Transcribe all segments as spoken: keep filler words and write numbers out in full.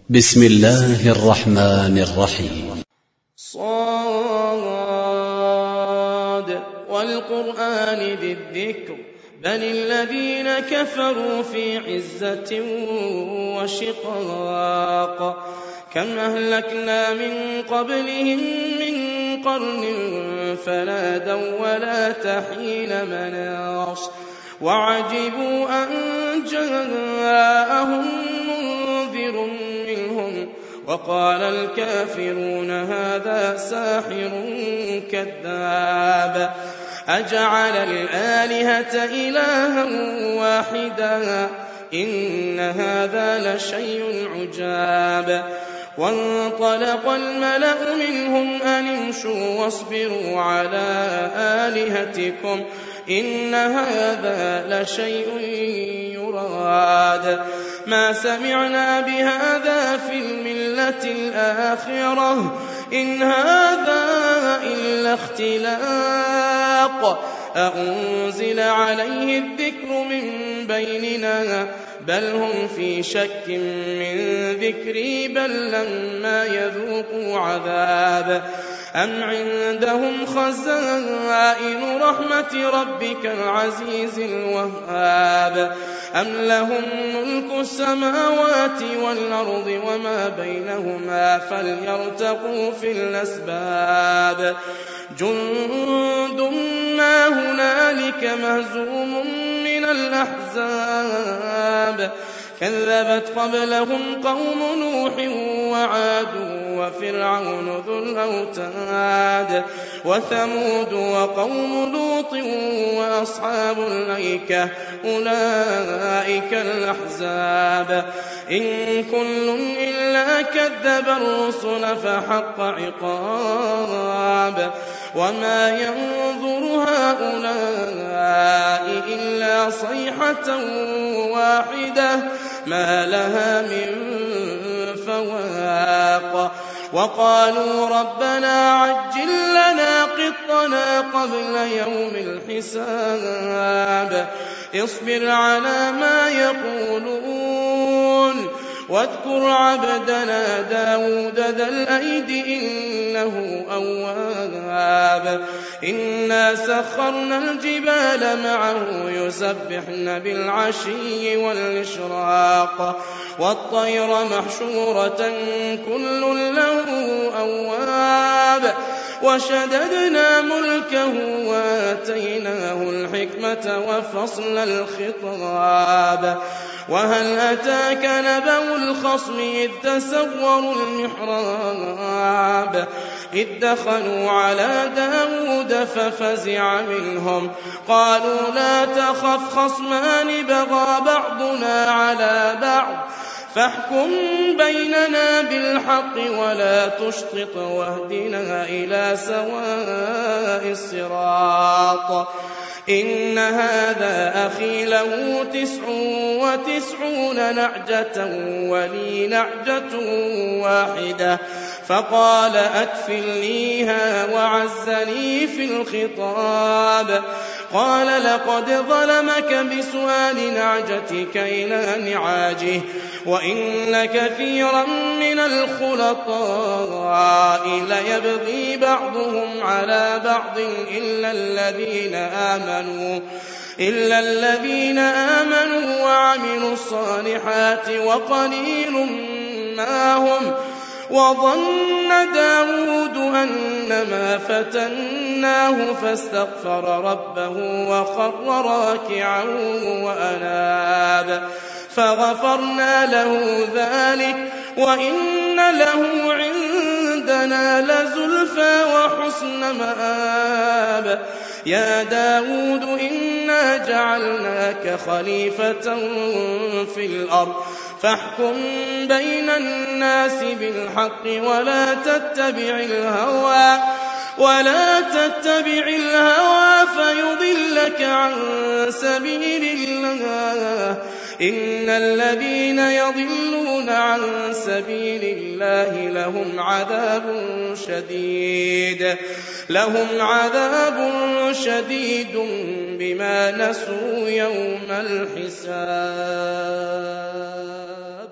بسم الله الرحمن الرحيم. صاد والقرآن ذي الذكر بل الذين كفروا في عزة وشقاق كم أهلكنا من قبلهم من قرن فنادوا ولا تحين مناص وعجبوا أن جاءهم منذر منهم وقال الكافرون هذا ساحر كذاب أجعل الآلهة إلها واحدا إن هذا لشيء عجاب وانطلق الملأ منهم أن امشوا واصبروا على آلهتكم إن هذا لشيء يراد ما سمعنا بهذا في الملة الآخرة إن هذا إلا اختلاق أأنزل عليه الذكر من بيننا بل هم في شك من ذكري بل لما يذوقوا عذاب أم عندهم خزائن رحمة ربك العزيز الوهاب أم لهم ملك السماوات والأرض وما بينهما فليرتقوا في الأسباب جند ما هنالك مهزوم من الأحزاب كذبت قبلهم قوم نوح وعاد وفرعون ذو الأوتاد وثمود وقوم لوط وأصحاب الأيكة أولئك الأحزاب إن كل إلا كذب الرسل فحق عقاب وما ينظر هؤلاء إلا صيحة واحدة ما لها من فواق وقالوا ربنا عجل لنا قطنا قبل يوم الحساب اصبر على ما يقولون واذكر عبدنا داود ذا الأيد إنه أواب إنا سخرنا الجبال معه يسبحن بالعشي والإشراق والطير محشورة كل له أواب وشددنا ملكه وآتيناه الحكمة وفصل الخطاب وهل أتاك نبأ الخصم إذ تسوروا المحراب إذ دخلوا على داود ففزع منهم قالوا لا تخف خصمان بغى بعضنا على بعض فاحكم بيننا بالحق ولا تشطط واهدنا إلى سواء الصراط إن هذا أخي له تسع وتسعون نعجة ولي نعجة واحدة فقال أكفلنيها وعزني في الخطاب قال لقد ظلمك بسؤال نعجتك إلى نعاجه وإن كثيرا من الخلطاء ليبغي بعضهم على بعض إلا الذين آمنوا إلا الذين آمنوا وعملوا الصالحات وقليل ما هم وظن داود أنما فتناه فاستغفر ربه وخر راكعا وأناب فغفرنا له ذلك وإن له عندنا لزلفى وحسن مآب يا داود إنا جعلناك خليفة في الأرض فاحكم بين الناس بالحق ولا تتبع الهوى ولا تتبع الهوى فيضلك عن سبيل الله إن الذين يضلون عن سبيل الله لهم عذاب شديد لهم عذاب شديد بما نسوا يوم الحساب.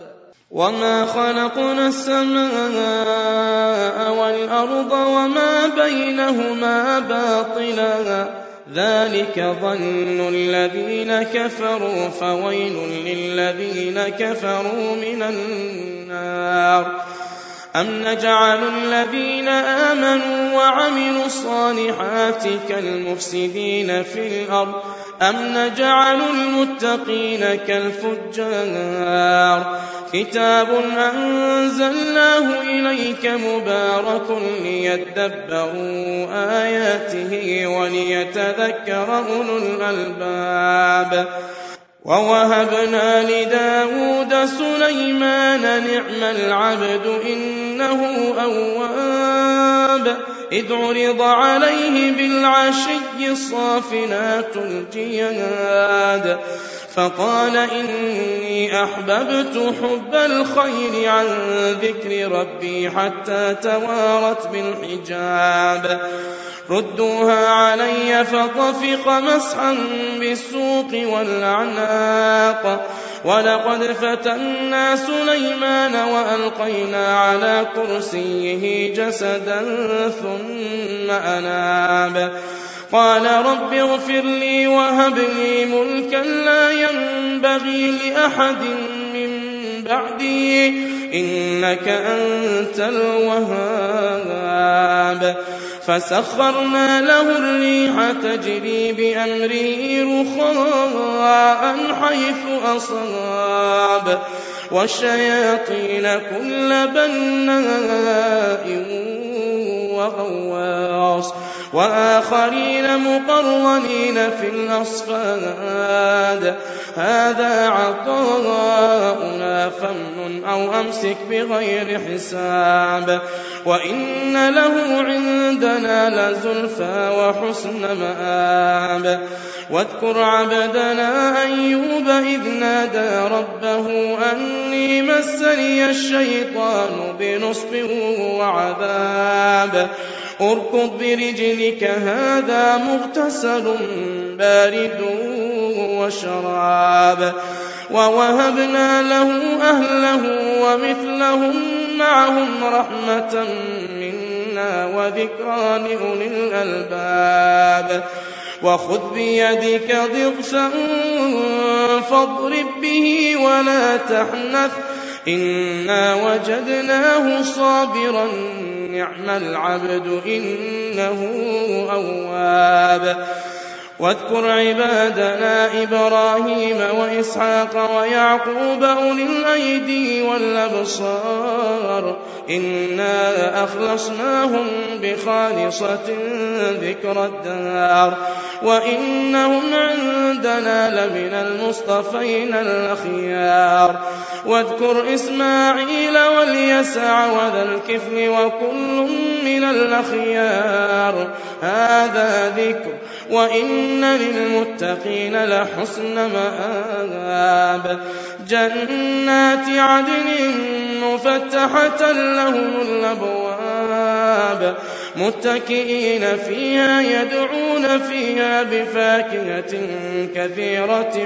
وما خلقنا السماء والأرض وما بينهما باطلا ذلك ظن الذين كفروا فويل للذين كفروا من النار أم نجعل الذين آمنوا وعملوا الصالحات كالمفسدين في الأرض أم نجعل المتقين كالفجار كتاب أنزلناه إليك مبارك ليدبروا آياته وليتذكر أولو الألباب ووهبنا لداود سليمان نعم العبد إنه أواب إذ عرض عليه بالعشي الصافنات الجياد فقال إني أحببت حب الخير عن ذكر ربي حتى توارت بالحجاب ردوها علي فطفق مسحا بالسوق والأعناق ولقد فتنا سليمان وألقينا على كرسيه جسدا ثم أناب قال رب اغفر لي وهب لي ملكا لا ينبغي لأحد من بعدي إنك أنت الوهاب فسخرنا له الريح تجري بأمره رخاء حيث أصاب والشياطين كل بناء وغواص وآخرين مقرنين في الأصفاد هذا عطاؤنا فامنن أو أمسك بغير حساب وإن له عندنا لزلفى وحسن مآب واذكر عبدنا أيوب إذ نادى ربه أني مسني الشيطان بنصب وعذاب اركض برجلك هذا مغتسل بارد وشراب ووهبنا له أهله ومثلهم معهم رحمة منا وذكرى لأولي الألباب وخذ بيدك ضغثا فاضرب به ولا تحنث إنا وجدناه صابرا نعم العبد إنه أواب واذكر عبادنا إبراهيم وإسحاق ويعقوب أولي الأيدي والأبصار إنا أخلصناهم بخالصة ذكر الدار وإنهم عندنا لمن المصطفين الأخيار واذكر إسماعيل واليسع وذا الكفل وكل من الأخيار هذا ذكر وإن للمتقين لحسن مآب جنات عدن مفتحة لهم الأبواب متكئين فيها يدعون فيها بفاكهة كثيرة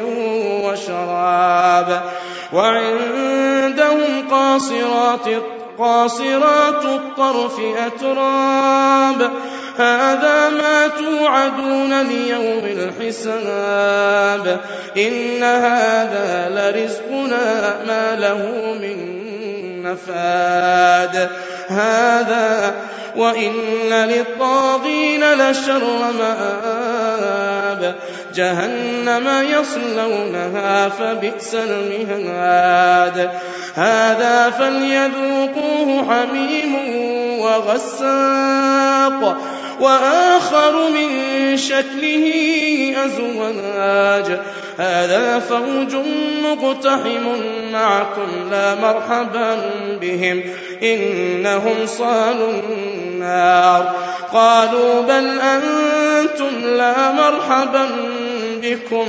وشراب وعندهم قاصرات قاصرات الطرف أتراب هذا ما توعدون ليوم الحساب إن هذا لرزقنا ما له من نفاد هذا وإن للطاغين لشر مآب جهنم يصلونها فبئس المهاد هذا فليذوقوه حميم وغساق وآخر من شكله أزواج هذا فوج مقتحم معكم لا مرحبا بهم إنهم صالوا النار قالوا بل أنتم لا مرحبا بكم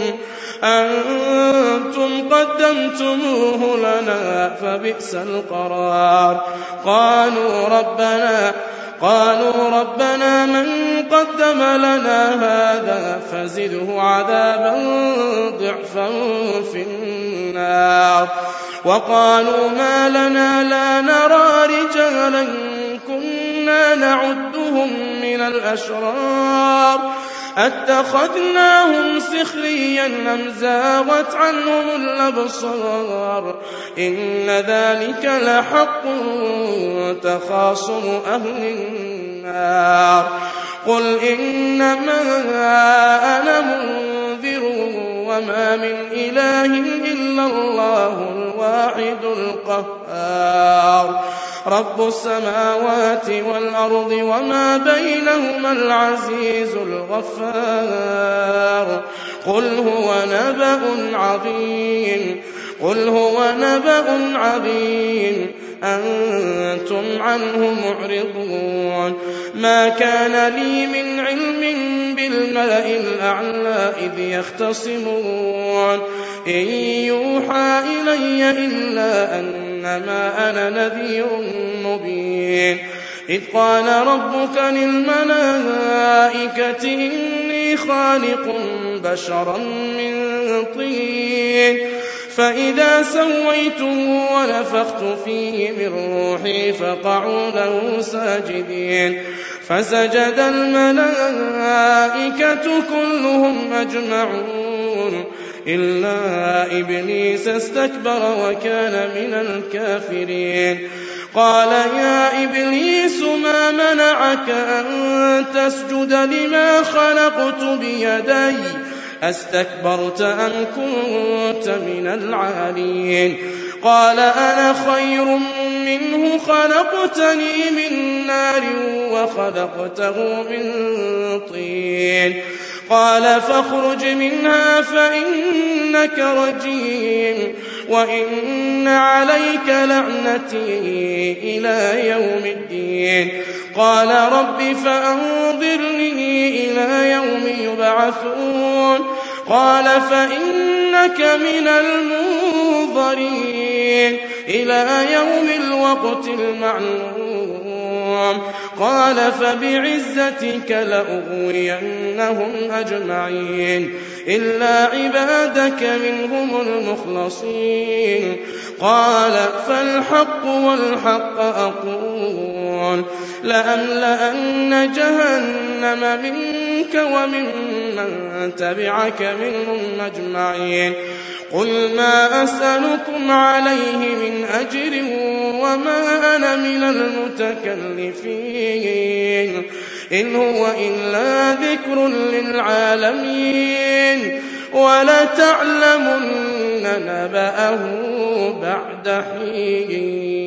أنتم قدمتموه لنا فبئس القرار قالوا ربنا قالوا ربنا من قدم لنا هذا فزده عذابا ضعفا في النار وقالوا ما لنا لا نرى رجالا كنا نعدهم من الأشرار أتخذناهم سخريا أم زاغت عنهم الأبصار إن ذلك لحق تخاصم أهل النار قل إنما أنا منذر وما من إله إلا الله الواحد القهار رب السماوات والأرض وما بينهما العزيز الغفار قل هو نبأ عظيم قل هو نبأ عظيم أنتم عنه معرضون ما كان لي من علم بالملأ الأعلى إذ يختصمون إن يوحى إلي إلا أنما أنا نذير مبين إذ قال ربك للملائكة إني خالق بشرا من طين فإذا سويته ونفخت فيه من روحي فقعوا له ساجدين فسجد الملائكة كلهم أجمعون إلا إبليس استكبر وكان من الكافرين قال يا إبليس ما منعك أن تسجد لما خلقت بيدي أستكبرت أم كنت من العالين قال أنا خير منه خلقتني من نار وخلقته من طين قال فاخرج منها فإنك رجيم وإن عليك لعنتي إلى يوم الدين قال رب فأنظرني إلى يوم يبعثون قال فإنك من المنظرين إلى يوم الوقت المعلوم قال فبعزتك لأغوينهم أجمعين إلا عبادك منهم المخلصين قال فالحق والحق أقول لأملأن جهنم منك ومن من تبعك منهم أجمعين قل ما أسألكم عليه من أجر وما أنا من المتكلفين إن هو إلا ذكر للعالمين ولتعلمن نبأه بعد حين